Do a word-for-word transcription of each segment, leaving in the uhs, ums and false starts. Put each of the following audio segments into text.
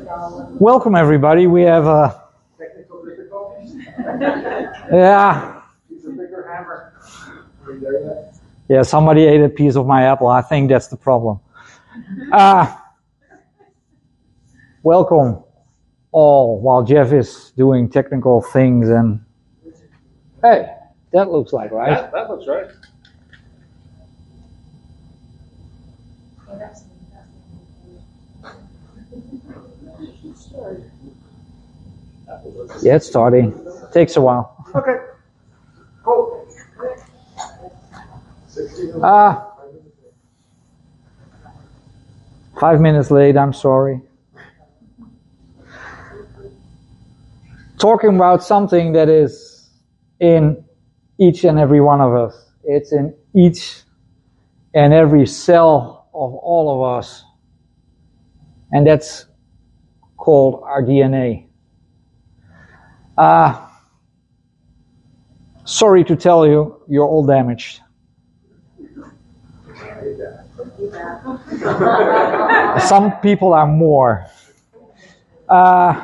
Welcome, everybody. We have a Technical difficulties? yeah, It's a bigger hammer. Are you there yet? yeah. Somebody ate a piece of my apple. I think that's the problem. Uh, welcome, all. While Jeff is doing technical things, and hey, that looks like right. That, that looks right. Yeah, it's starting. Takes a while. Okay. Cool. Ah, uh, five minutes late. I'm sorry. Talking about something that is in each and every one of us. It's in each and every cell of all of us. And that's called our D N A. Uh, sorry to tell you, you're all damaged. Some people are more. Uh,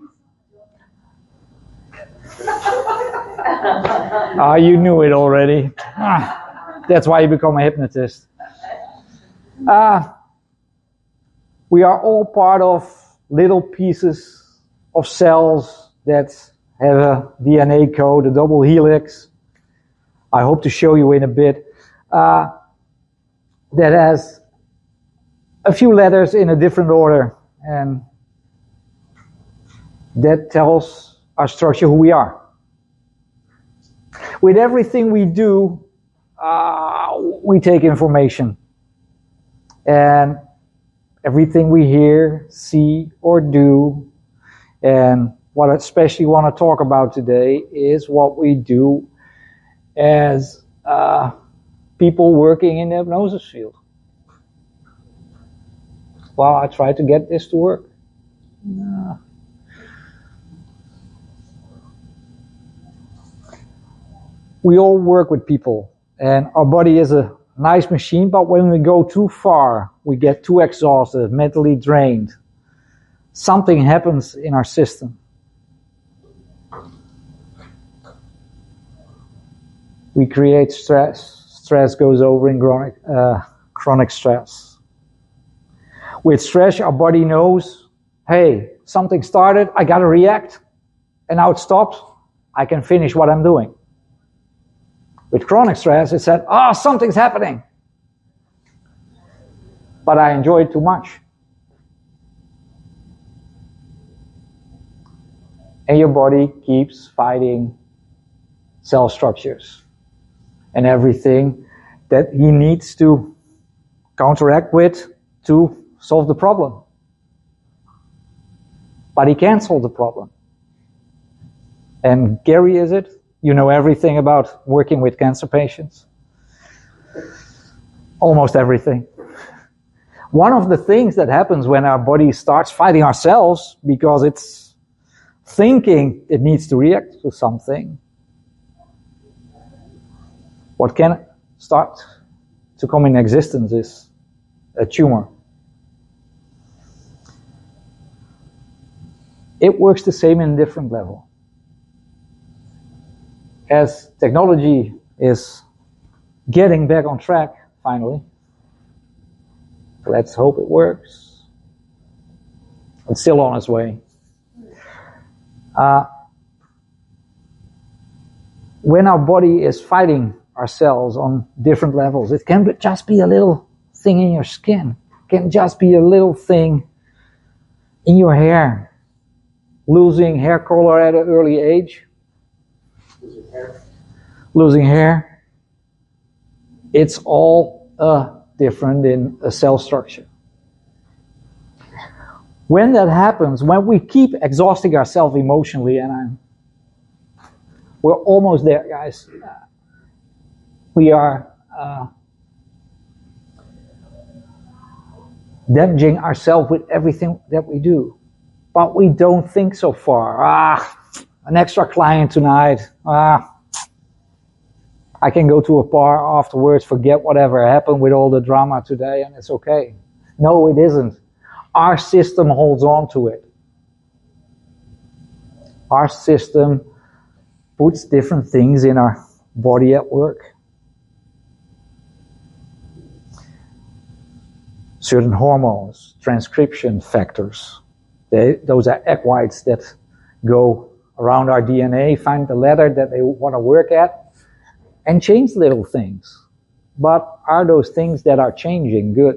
uh, you knew it already. Ah, that's why you become a hypnotist. Uh, we are all part of little pieces of cells that have a D N A code, a double helix. I hope to show you in a bit. Uh, that has a few letters in a different order, and that tells our structure who we are. With everything we do, uh, we take information. And everything we hear, see, or do, and what I especially want to talk about today is what we do as uh, people working in the hypnosis field. Well, I try to get this to work. Uh, we all work with people, and our body is a nice machine, but when we go too far, we get too exhausted, mentally drained. Something happens in our system. We create stress. Stress goes over in chronic, uh, chronic stress. With stress, our body knows, hey, something started, I gotta react, and now it stopped, I can finish what I'm doing. With chronic stress, it said, oh, something's happening. But I enjoy it too much. And your body keeps fighting cell structures and everything that he needs to counteract with to solve the problem. But he can't solve the problem. And Gary, is it? You know everything about working with cancer patients? Almost everything. One of the things that happens when our body starts fighting ourselves because it's thinking it needs to react to something, what can start to come in existence is a tumor. It works the same in a different level. As technology is getting back on track, finally, let's hope it works. It's still on its way. Uh, when our body is fighting ourselves on different levels, it can just be a little thing in your skin. It can just be a little thing in your hair. Losing hair color at an early age. Losing hair. Losing hair. It's all uh, different in a cell structure. When that happens, when we keep exhausting ourselves emotionally, and I'm, we're almost there, guys. We are uh, damaging ourselves with everything that we do. But we don't think so far. Ah, an extra client tonight. Ah, I can go to a bar afterwards, forget whatever happened with all the drama today, and it's okay. No, it isn't. Our system holds on to it. Our system puts different things in our body at work. Certain hormones, transcription factors, they, those are egg whites that go around our D N A, find the letter that they want to work at, and change little things. But are those things that are changing good?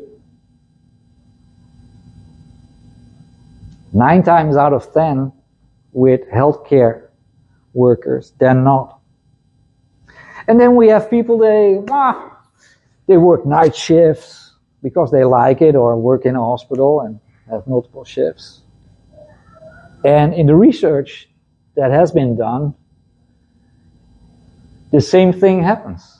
Nine times out of ten with healthcare workers, they're not. And then we have people, they, ah, they work night shifts because they like it, or work in a hospital and have multiple shifts. And in the research that has been done, the same thing happens.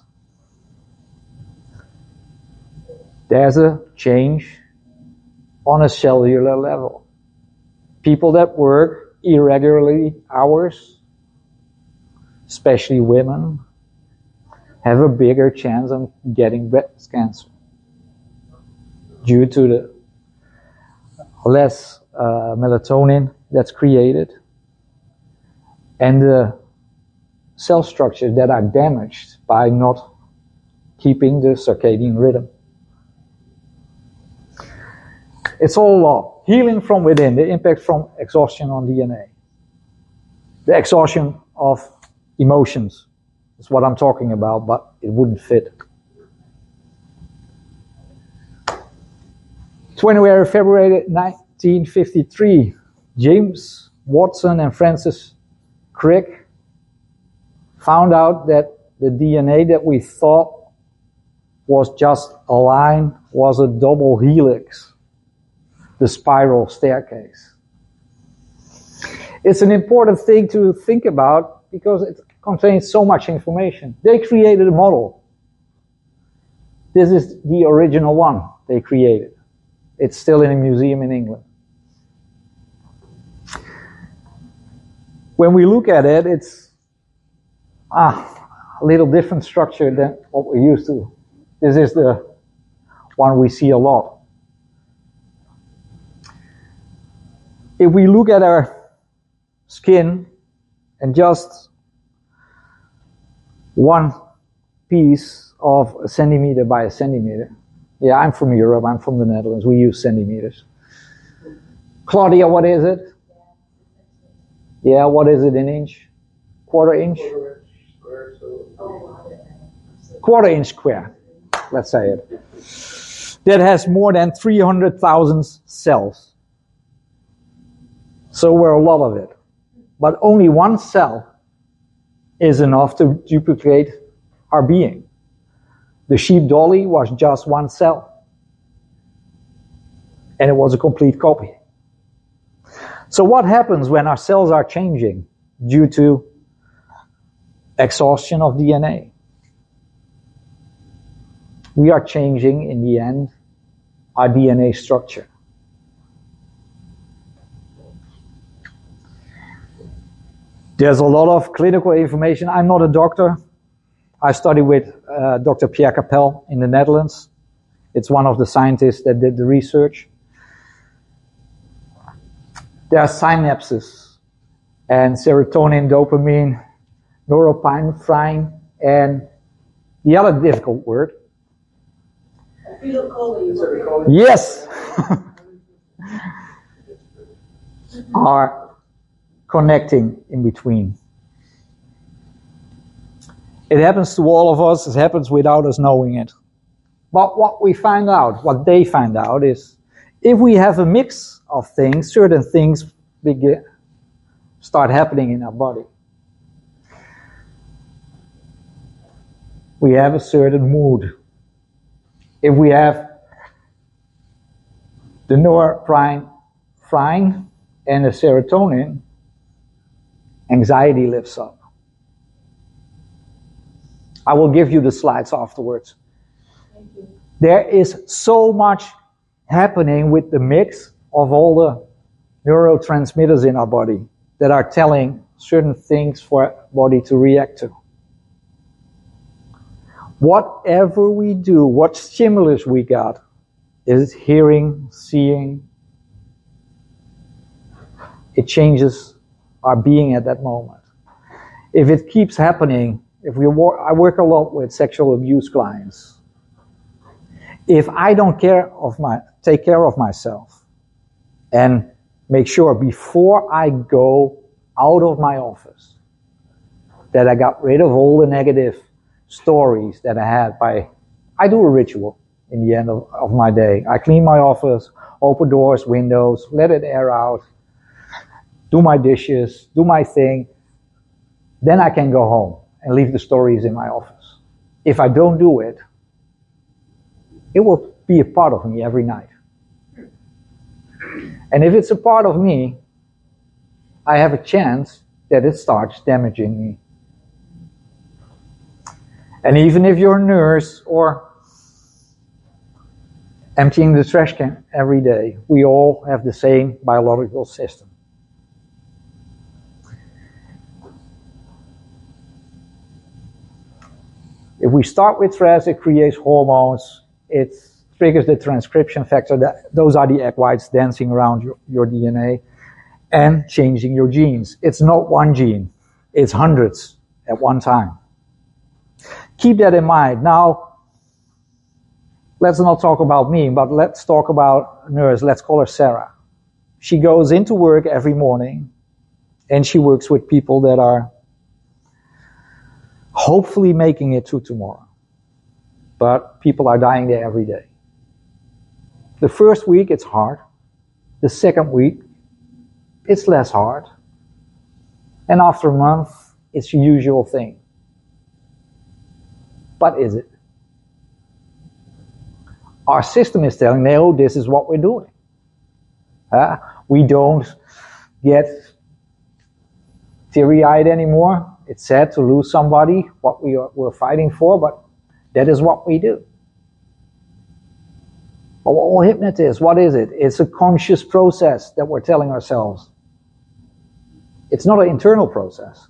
There's a change on a cellular level. People that work irregularly hours, especially women, have a bigger chance of getting breast cancer due to the less uh, melatonin that's created and the cell structures that are damaged by not keeping the circadian rhythm. It's all law. Healing from within, the impact from exhaustion on D N A. The exhaustion of emotions is what I'm talking about, but it wouldn't fit. twentieth February nineteen fifty-three, James Watson and Francis Crick found out that the D N A that we thought was just a line was a double helix, the spiral staircase. It's an important thing to think about because it contains so much information. They created a model. This is the original one they created. It's still in a museum in England. When we look at it, it's ah, a little different structure than what we're used to. This is the one we see a lot. If we look at our skin and just one piece of a centimeter by a centimeter. Yeah, I'm from Europe, I'm from the Netherlands, we use centimeters. Claudia, what is it? Yeah, what is it in inch? Quarter inch? Quarter inch square, let's say it. That has more than three hundred thousand cells. So we're a lot of it. But only one cell is enough to duplicate our being. The sheep dolly was just one cell. And it was a complete copy. So what happens when our cells are changing due to exhaustion of D N A? We are changing, in the end, our D N A structure. There's a lot of clinical information. I'm not a doctor. I studied with uh, Doctor Pierre Capel in the Netherlands. It's one of the scientists that did the research. There are synapses and serotonin, dopamine, norepinephrine, and the other difficult word. Acetylcholine. Yes! are connecting in between. It happens to all of us. It happens without us knowing it. But what we find out, what they find out is, if we have a mix of things, certain things begin, start happening in our body. We have a certain mood. If we have the norepinephrine and the serotonin, anxiety lifts up. I will give you the slides afterwards. Thank you. There is so much happening with the mix of all the neurotransmitters in our body that are telling certain things for our body to react to. Whatever we do, what stimulus we got, is hearing, seeing, it changes our being at that moment. If it keeps happening, if we work, I work a lot with sexual abuse clients. If I don't care of my, take care of myself and make sure before I go out of my office that I got rid of all the negative stories that I had by, I do a ritual in the end of, of my day. I clean my office, open doors, windows, let it air out, do my dishes, do my thing. Then I can go home and leave the stories in my office. If I don't do it, it will be a part of me every night. And if it's a part of me, I have a chance that it starts damaging me. And even if you're a nurse or emptying the trash can every day, we all have the same biological system. If we start with stress, it creates hormones, it triggers the transcription factor, that, those are the egg whites dancing around your, your D N A and changing your genes. It's not one gene, it's hundreds at one time. Keep that in mind. Now, let's not talk about me, but let's talk about a nurse. Let's call her Sarah. She goes into work every morning and she works with people that are hopefully making it to tomorrow. But people are dying there every day. The first week, it's hard. The second week, it's less hard. And after a month, it's the usual thing. But is it? Our system is telling, no, this is what we're doing. Uh, we don't get teary-eyed anymore. It's sad to lose somebody, what we are, we're fighting for, but that is what we do. But all hypnotists, what is it? It's a conscious process that we're telling ourselves. It's not an internal process.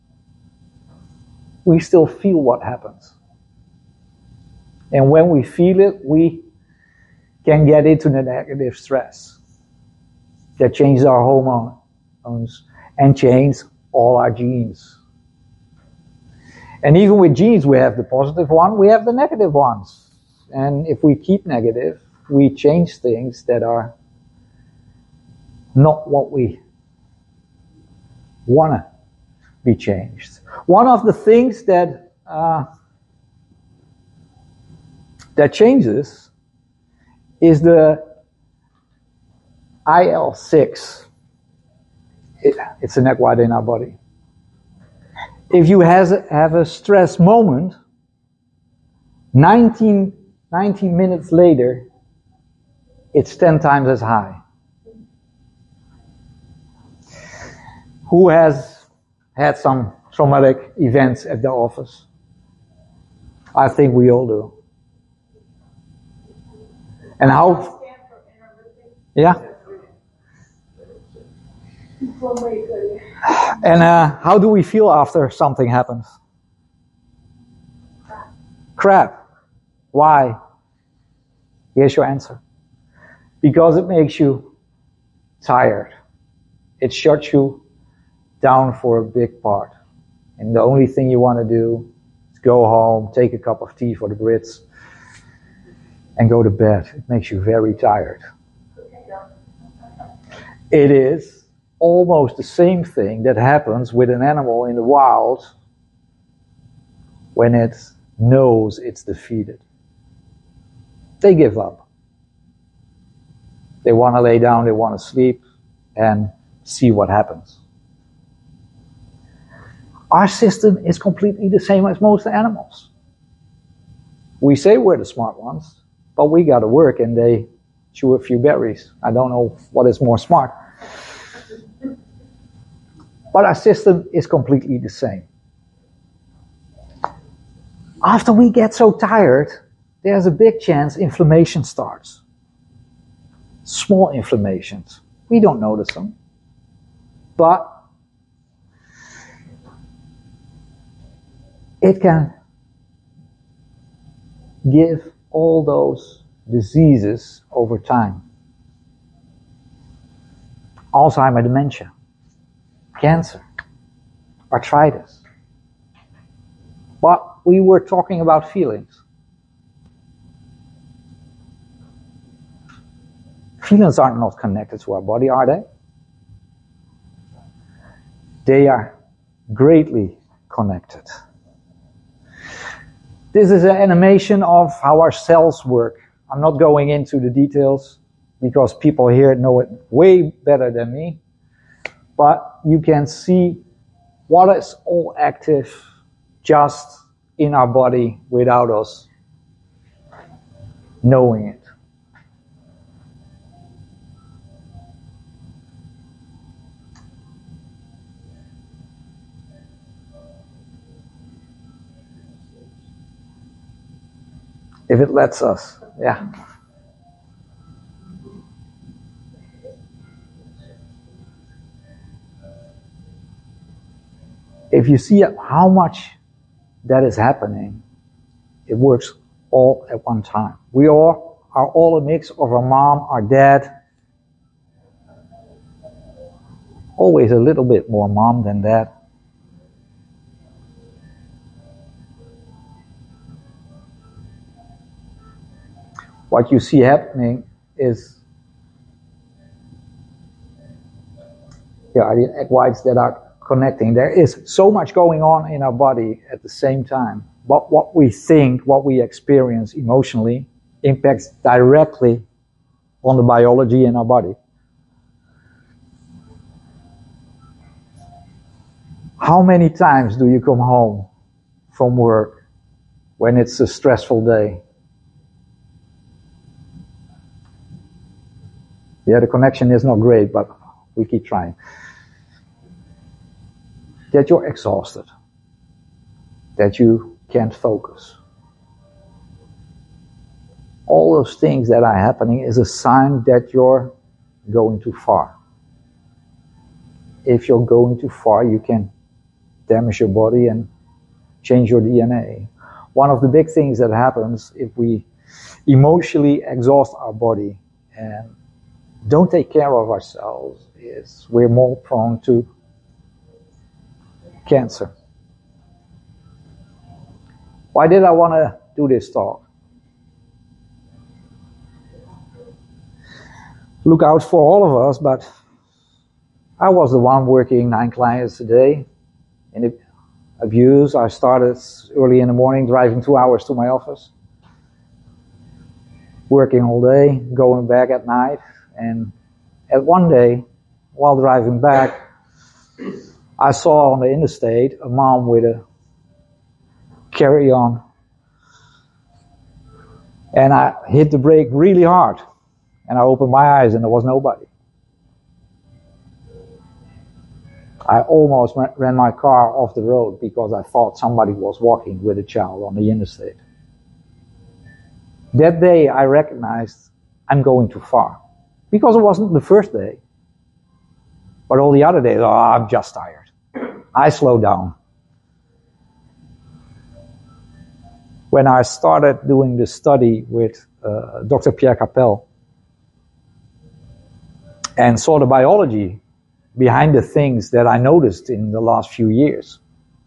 We still feel what happens. And when we feel it, we can get into the negative stress that changes our hormones and changes all our genes. And even with genes, we have the positive one, we have the negative ones. And if we keep negative, we change things that are not what we want to be changed. One of the things that uh, that changes is the I L six. It, it's an egg white in our body. If you has, have a stress moment, nineteen, nineteen minutes later, it's ten times as high. Who has had some traumatic events at the office? I think we all do. And how? Yeah. And uh, how do we feel after something happens? Crap. Why? Here's your answer. Because it makes you tired. It shuts you down for a big part. And the only thing you want to do is go home, take a cup of tea for the Brits, and go to bed. It makes you very tired. It is almost the same thing that happens with an animal in the wild when it knows it's defeated. They give up. They want to lay down, they want to sleep, and see what happens. Our system is completely the same as most animals. We say we're the smart ones, but we got to work and they chew a few berries. I don't know what is more smart. But our system is completely the same. After we get so tired, there's a big chance inflammation starts. Small inflammations. We don't notice them. But it can give all those diseases over time. Alzheimer, dementia. cancer, arthritis. But we were talking about feelings. Feelings are not connected to our body, are they? They are greatly connected. This is an animation of how our cells work. I'm not going into the details because people here know it way better than me. But you can see what is all active just in our body without us knowing it. If it lets us, yeah. If you see how much that is happening, it works all at one time. We all are all a mix of our mom, our dad. Always a little bit more mom than dad. What you see happening is there are the egg whites that are connecting. There is so much going on in our body at the same time. But what we think, what we experience emotionally, impacts directly on the biology in our body. How many times do you come home from work when it's a stressful day? Yeah, the connection is not great, but we keep trying. That you're exhausted. That you can't focus. All those things that are happening is a sign that you're going too far. If you're going too far, you can damage your body and change your D N A. One of the big things that happens if we emotionally exhaust our body and don't take care of ourselves is we're more prone to cancer. Why did I want to do this talk? Look out for all of us, but I was the one working nine clients a day in abuse. I started early in the morning, driving two hours to my office, working all day, going back at night. And at one day, while driving back, I saw on the interstate a mom with a carry-on. And I hit the brake really hard. And I opened my eyes and there was nobody. I almost ran my car off the road because I thought somebody was walking with a child on the interstate. That day I recognized I'm going too far. Because it wasn't the first day. But all the other days, oh, I'm just tired. I slowed down. When I started doing the study with uh, Doctor Pierre Capel and saw the biology behind the things that I noticed in the last few years,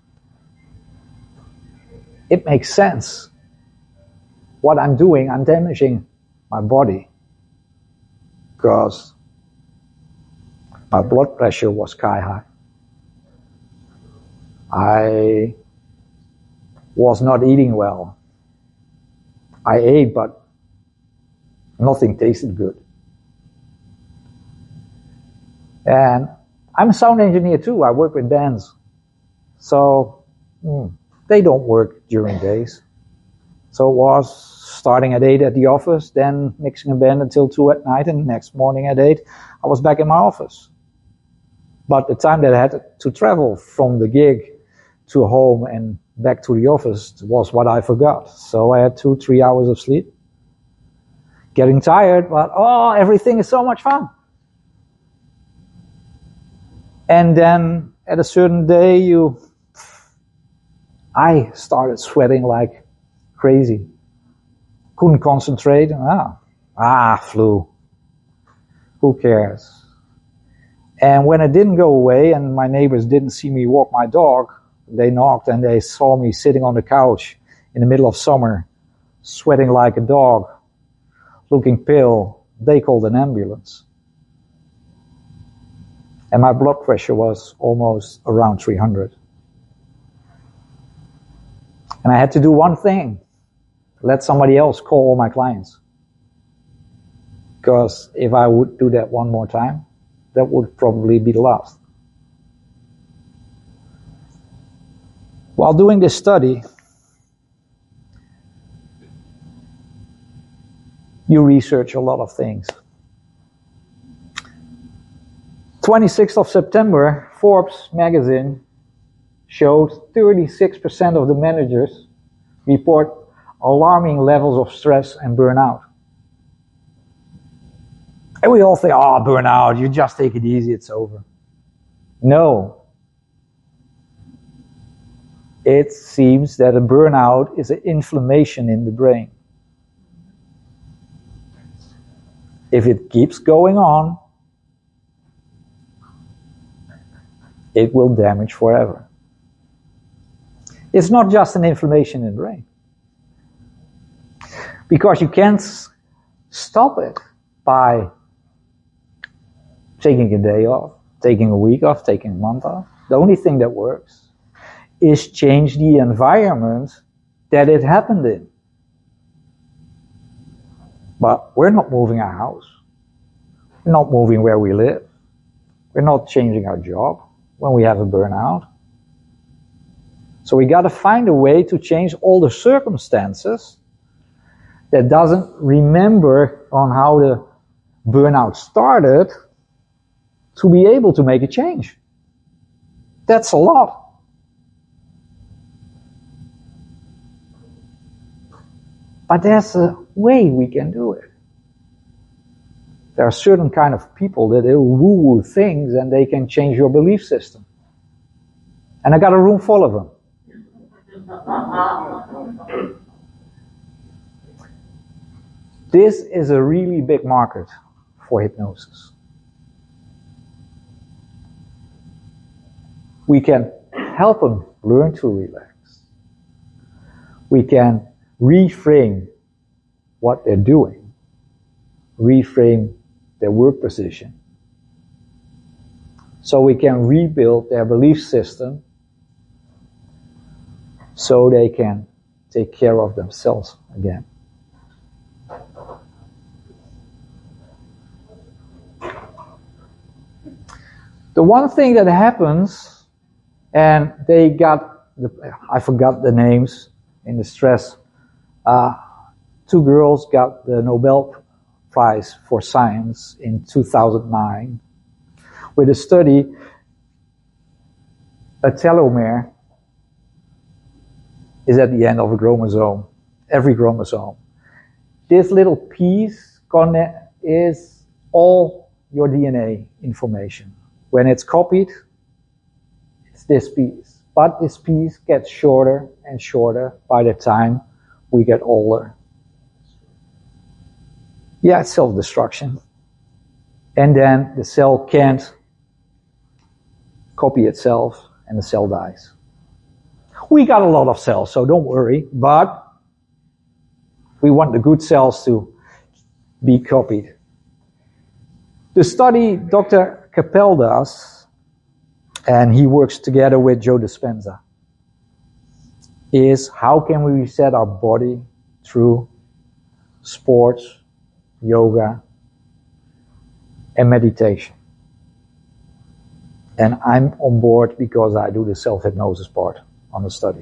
it makes sense. What I'm doing, I'm damaging my body. Because my blood pressure was sky high. I was not eating well. I ate, but nothing tasted good. And I'm a sound engineer too. I work with bands. So mm, they don't work during days. So it was starting at eight at the office, then mixing a band until two at night, and the next morning at eight, I was back in my office. But the time that I had to travel from the gig to home and back to the office was what I forgot. So I had two, three hours of sleep. Getting tired, but oh, everything is so much fun. And then at a certain day, you, I started sweating like crazy. Couldn't concentrate. Ah, ah, flu. Who cares? And when it didn't go away and my neighbors didn't see me walk my dog, they knocked and they saw me sitting on the couch in the middle of summer, sweating like a dog, looking pale. They called an ambulance. And my blood pressure was almost around three hundred. And I had to do one thing. Let somebody else call all my clients. Because if I would do that one more time, that would probably be the last. While doing this study, you research a lot of things. twenty-sixth of September, Forbes magazine showed thirty-six percent of the managers report alarming levels of stress and burnout. And we all think, oh, burnout, you just take it easy, it's over. No. It seems that a burnout is an inflammation in the brain. If it keeps going on, it will damage forever. It's not just an inflammation in the brain. Because you can't stop it by taking a day off, taking a week off, taking a month off. The only thing that works is change the environment that it happened in. But we're not moving our house. We're not moving where we live. We're not changing our job when we have a burnout. So we got to find a way to change all the circumstances that doesn't remember on how the burnout started to be able to make a change. That's a lot. But there's a way we can do it. There are certain kind of people that do woo-woo things and they can change your belief system. And I got a room full of them. This is a really big market for hypnosis. We can help them learn to relax. We can reframe what they're doing, reframe their work position, so we can rebuild their belief system so they can take care of themselves again. The one thing that happens, and they got, the, I forgot the names in the stress, uh, two girls got the Nobel Prize for Science in two thousand nine with a study, a telomere is at the end of a chromosome, every chromosome. This little piece is all your D N A information. When it's copied, it's this piece. But this piece gets shorter and shorter by the time we get older. Yeah, it's self-destruction. And then the cell can't copy itself and the cell dies. We got a lot of cells, so don't worry, but we want the good cells to be copied. The study Doctor Capel does, and he works together with Joe Dispenza, is how can we reset our body through sports, yoga, and meditation. And I'm on board because I do the self-hypnosis part on the study.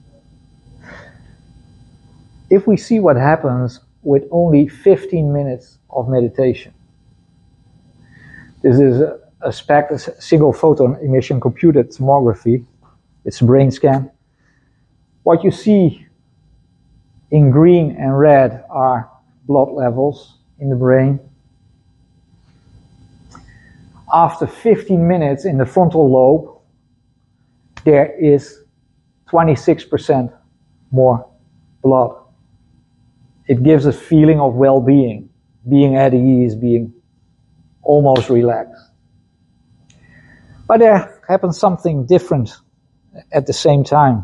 If we see what happens with only fifteen minutes of meditation, this is a, a SPECT, a single photon emission computed tomography. It's a brain scan. What you see in green and red are blood levels in the brain. After fifteen minutes in the frontal lobe, there is twenty-six percent more blood. It gives a feeling of well-being, being at ease, being almost relaxed. But there happens something different at the same time.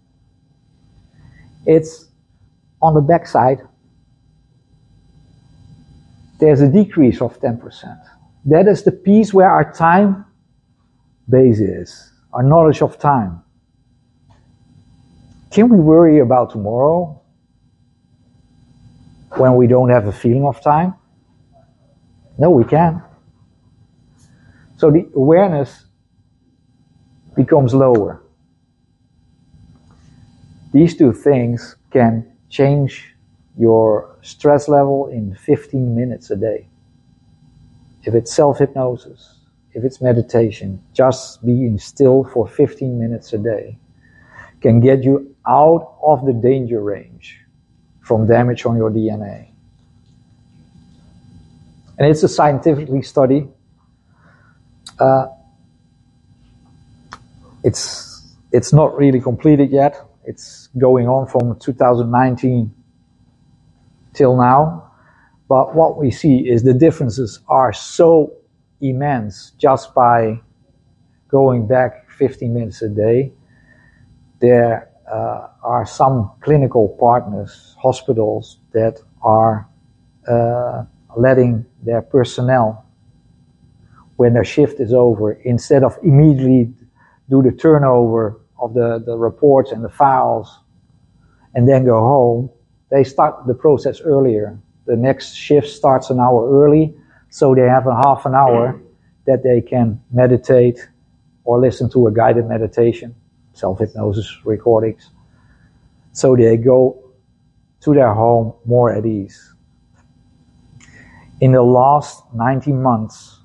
It's on the backside. There's a decrease of ten percent. That is the piece where our time base is, our knowledge of time. Can we worry about tomorrow when we don't have a feeling of time? No, we can't. So the awareness becomes lower. These two things can change your stress level in fifteen minutes a day. If it's self-hypnosis, if it's meditation, just being still for fifteen minutes a day can get you out of the danger range from damage on your D N A. And it's a scientifically study. Uh, it's it's not really completed yet. It's going on from two thousand nineteen till now. But what we see is the differences are so immense just by going back fifteen minutes a day. There uh, are some clinical partners, hospitals, that are uh, letting their personnel, when their shift is over, instead of immediately do the turnover of the, the reports and the files and then go home, they start the process earlier. The next shift starts an hour early, so they have a half an hour that they can meditate or listen to a guided meditation, self-hypnosis recordings. So they go to their home more at ease. In the last nineteen months,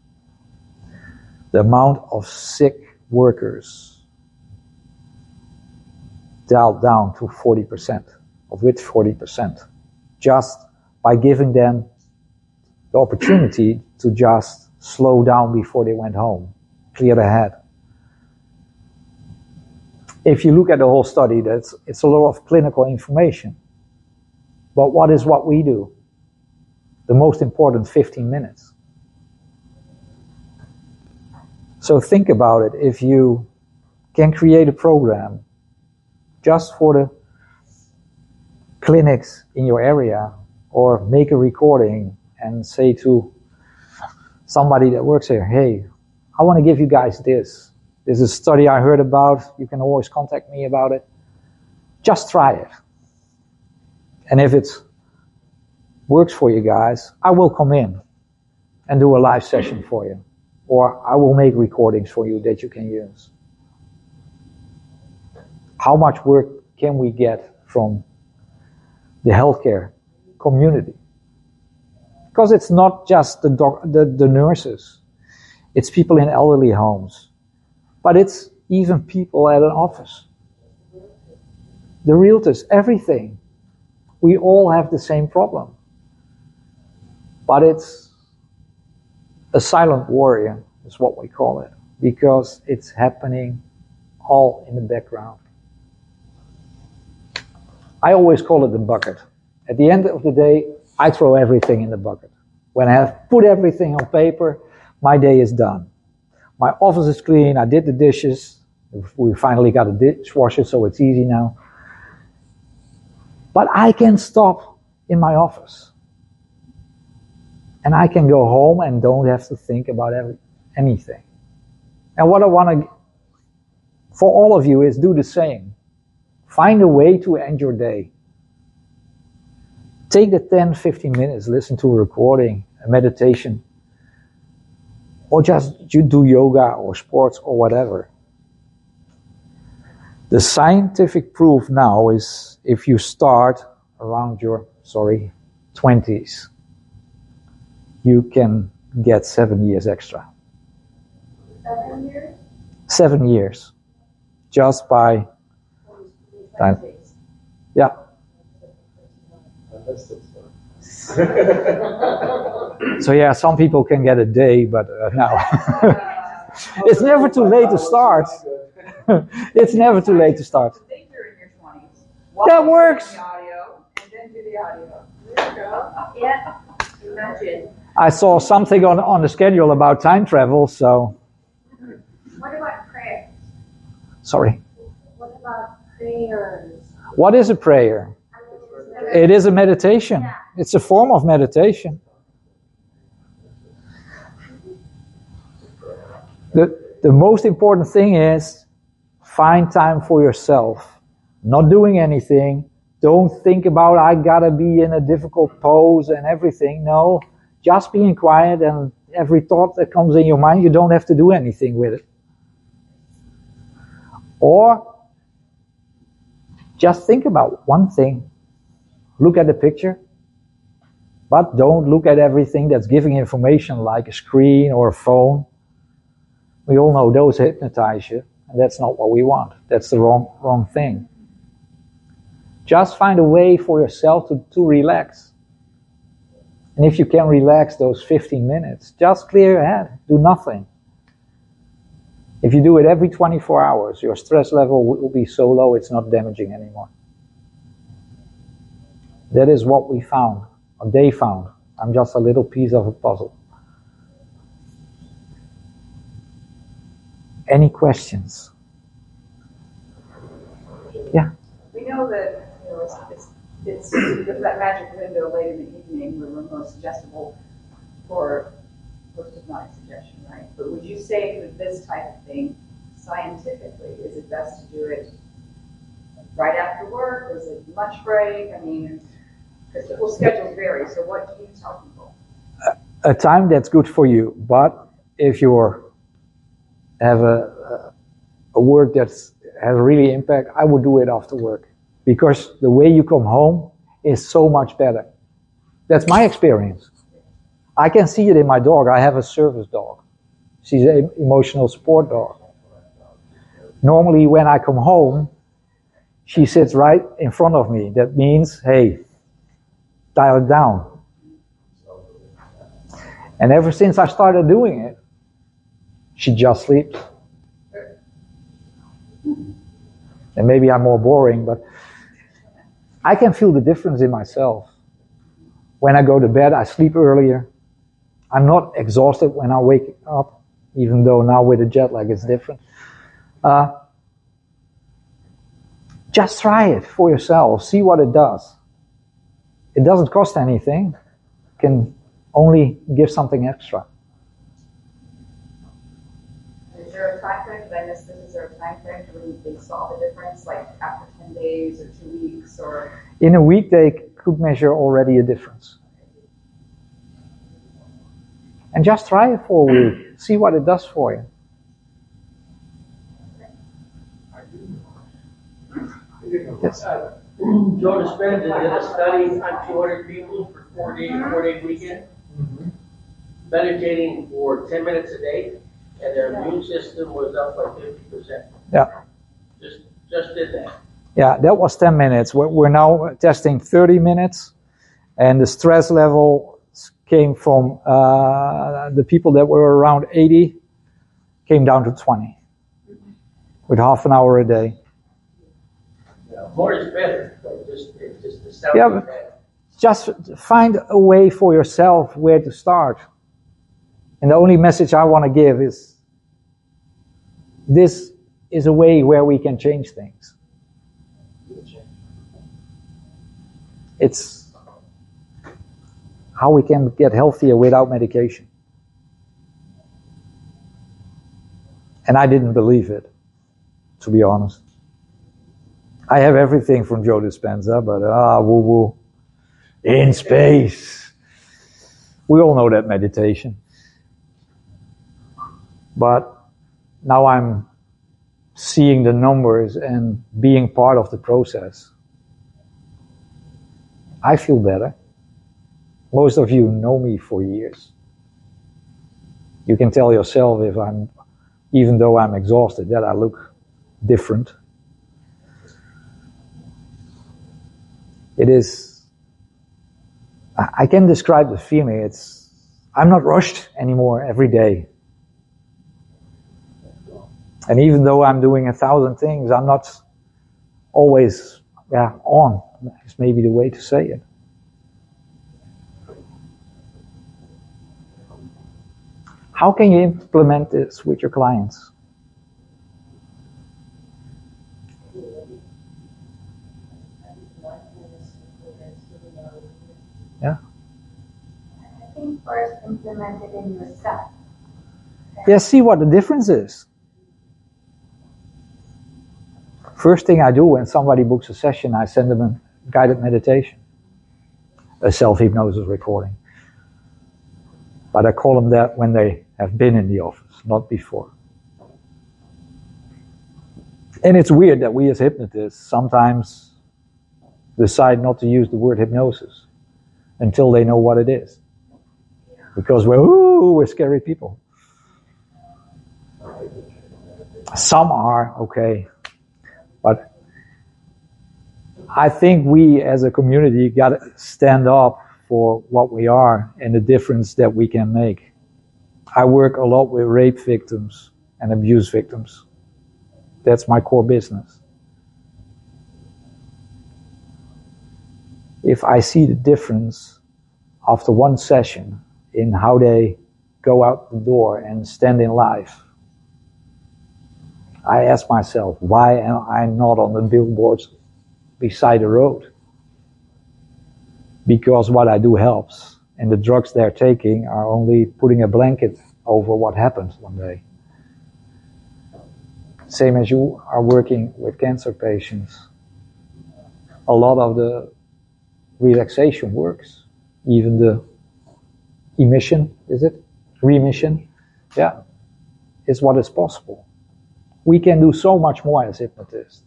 the amount of sick workers dialed down to forty percent, of which forty percent, just by giving them the opportunity to just slow down before they went home, clear their head. If you look at the whole study, that's, it's a lot of clinical information. But what is what we do? The most important fifteen minutes. So think about it. If you can create a program just for the clinics in your area, or make a recording and say to somebody that works here, hey, I want to give you guys this. There's a study I heard about. You can always contact me about it. Just try it. And if it works for you guys, I will come in and do a live session for you. Or I will make recordings for you that you can use. How much work can we get from the healthcare community? Because it's not just the, doc, the, the nurses. It's people in elderly homes. But it's even people at an office. The realtors, everything. We all have the same problem. But it's a silent warrior, is what we call it. Because it's happening all in the background. I always call it the bucket. At the end of the day, I throw everything in the bucket. When I have put everything on paper, my day is done. My office is clean, I did the dishes. We finally got a dishwasher, so it's easy now. But I can stop in my office. And I can go home and don't have to think about every, anything. And what I want to, for all of you, is do the same. Find a way to end your day. Take the ten, fifteen minutes, listen to a recording, a meditation, or just you do yoga or sports or whatever. The scientific proof now is if you start around your, sorry, twenties, you can get seven years extra. Seven years? Seven years. Just by time. Yeah. So yeah, some people can get a day, but uh, no. It's never too late to start. It's never too late to start. Think you're in your twenties. That works. The audio, and then do the audio. There you go. Yeah. Imagine. I saw something on, on the schedule about time travel, so Sorry. What about prayers? What is a prayer? It is a meditation. Yeah. It's a form of meditation. The, the most important thing is find time for yourself. Not doing anything. Don't think about, I gotta be in a difficult pose and everything. No, just being quiet, and every thought that comes in your mind, you don't have to do anything with it. Or just think about one thing. Look at the picture, but don't look at everything that's giving information like a screen or a phone. We all know those hypnotize you, and that's not what we want. That's the wrong, wrong thing. Just find a way for yourself to, to relax. And if you can relax those fifteen minutes, just clear your head, do nothing. If you do it every twenty-four hours, your stress level will be so low it's not damaging anymore. That is what we found, or they found. I'm just a little piece of a puzzle. Any questions? Yeah. We know that, you know, it's, it's, it's there's that magic window late in the evening where we're most suggestible for post-hypnotic suggestion, right? But would you say with this type of thing, scientifically, is it best to do it right after work? Or is it lunch break? I mean, because people's schedules vary, so what do you tell people? A time that's good for you, but if you're have a, a work that's has really impact, I would do it after work, because the way you come home is so much better. That's my experience. I can see it in my dog. I have a service dog. She's an emotional support dog. Normally when I come home, she sits right in front of me. That means, hey, dial it down. And ever since I started doing it, she just sleeps. And maybe I'm more boring, but I can feel the difference in myself. When I go to bed, I sleep earlier. I'm not exhausted when I wake up, even though now with the jet lag it's different. Uh, just try it for yourself. See what it does. It doesn't cost anything. It can only give something extra. Is there a time frame? Did I miss this? Is there a time frame to really they saw the difference, like after ten days or two weeks, or? In a week, they could measure already a difference. And just try it for a week. See what it does for you. Yes. Uh, Joe Dispenza did a study on two hundred people for four day, four day weekend, mm-hmm. meditating for ten minutes a day, and their immune system was up by fifty percent. Yeah. Just, just did that. Yeah, that was ten minutes. We're, we're now testing thirty minutes, and the stress level came from uh, the people that were around eighty, came down to twenty, with half an hour a day. Yeah, more is better. But just, it just the sound Yeah, of but that. just find a way for yourself where to start. And the only message I want to give is, this is a way where we can change things. It's how we can get healthier without medication. And I didn't believe it, to be honest. I have everything from Joe Dispenza, but ah, woo woo. In space. We all know that meditation. But now I'm seeing the numbers and being part of the process. I feel better. Most of you know me for years. You can tell yourself if I'm, even though I'm exhausted, that I look different. It is, I can describe the feeling. It's, I'm not rushed anymore every day. And even though I'm doing a thousand things, I'm not always, yeah, on. It's maybe the way to say it. How can you implement this with your clients? Yeah. I think first implement it in yourself. Yeah, see what the difference is. First thing I do when somebody books a session, I send them a guided meditation, a self-hypnosis recording. But I call them that when they have been in the office, not before. And it's weird that we as hypnotists sometimes decide not to use the word hypnosis until they know what it is. Because we're, ooh, we're scary people. Some are, okay. But I think we as a community got to stand up for what we are and the difference that we can make. I work a lot with rape victims and abuse victims. That's my core business. If I see the difference after one session in how they go out the door and stand in life, I ask myself, why am I not on the billboards beside the road? Because what I do helps, and the drugs they're taking are only putting a blanket over what happened one day. Same as you are working with cancer patients. A lot of the relaxation works. Even the emission, is it? Remission? Yeah. Is what is possible. We can do so much more as hypnotists.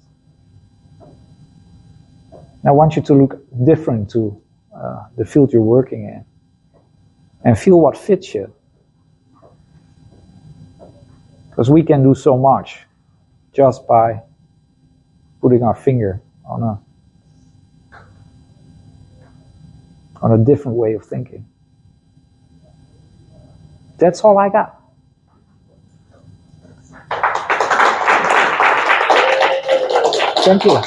Now I want you to look different to uh, the field you're working in and feel what fits you. Because we can do so much just by putting our finger on a on a different way of thinking. That's all I got. Thank you.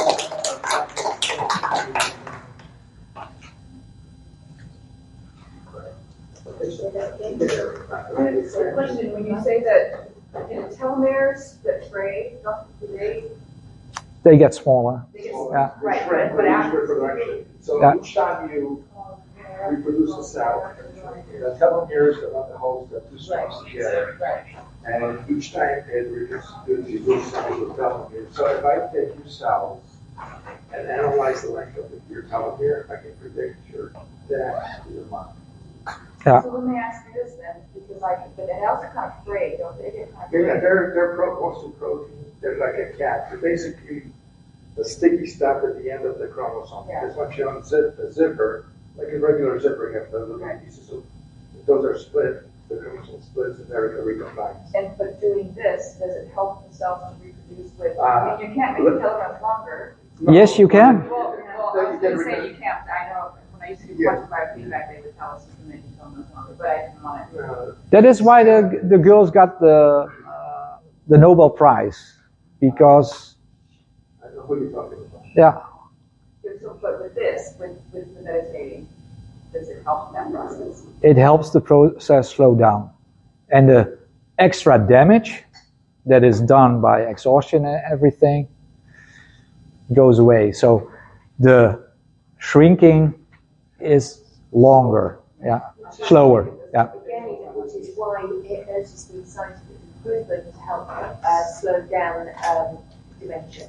Question, when you say that in telomeres that fray, do they, They get smaller. they get, Yeah. right, but, but after, reproduction. So Yeah. each time you reproduce a cell, the telomeres of the host are two strands together. right, And each time it reduces the telomere. So if I take your cells and analyze the length of your telomere, I can predict your death to your month. Yeah. so let me ask you this then, because like, but they also kind of fray, don't they? They're kind of Yeah, fray. they're, they're pro, mostly protein. They're like a cat. They're basically the sticky stuff at the end of the chromosome. Yeah. Because once you unzip the zipper, like a regular zipper, you have the little pieces of, those are split, the chromosome splits and they're recombined. And but doing this, does it help the cells to reproduce with, Uh, I mean, you can't make the telomeres longer. Yes, you can. Well, well, I was gonna say you can't, I know, when I used to do Yeah. quantum biofeedback, they would tell us you can make the telomeres longer, but I didn't want it. Uh, That is why the the girls got the uh, the Nobel Prize, because I don't know who you're talking about. yeah, But so, but with this, with, with the meditating, does it help that process? it helps the process slow down, and the extra damage that is done by exhaustion and everything goes away. So the shrinking is longer, yeah, slower, yeah. Again, which is why hypnosis has been scientifically proven to help uh, slow down um, dementia.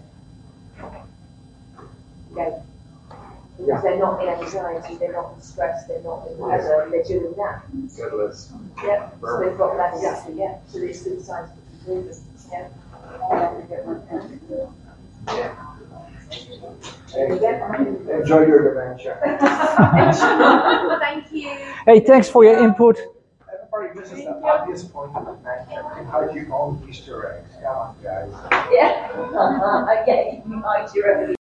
Okay. Because Yeah. they're not in anxiety, they're not in stress, they're not in whatever, they're doing that. Get less. Yeah, so they've got less, exactly, yeah. So it's been scientifically proven. Yeah. Hey, enjoy your dementia. Thank you. Hey, thanks for your input. Everybody misses the obvious point of dementia. You hide your own Easter eggs. Come on, guys. Yeah. Yeah, you can hide your own